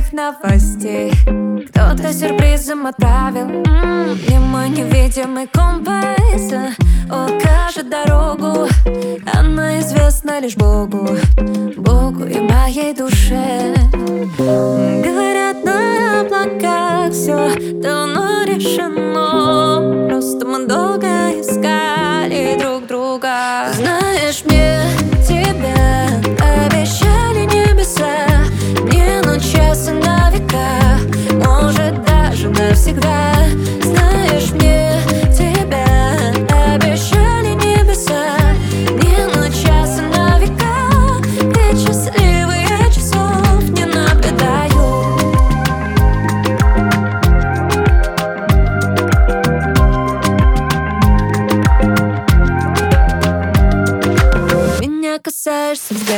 твоих новостей. Кто-то сюрпризом отправил мне мой невидимый компас. Укажет дорогу, она известна лишь Богу, Богу и моей душе. Говорят, на облаках все давно решено, просто мы долго искали друг друга. Знаешь, мне тебя обещали небеса, не на час и на века, может даже навсегда. Знаешь, мне тебя обещали небеса, не на час и на века, ведь счастливые часов не наблюдаю. Меня касаешься взгляда,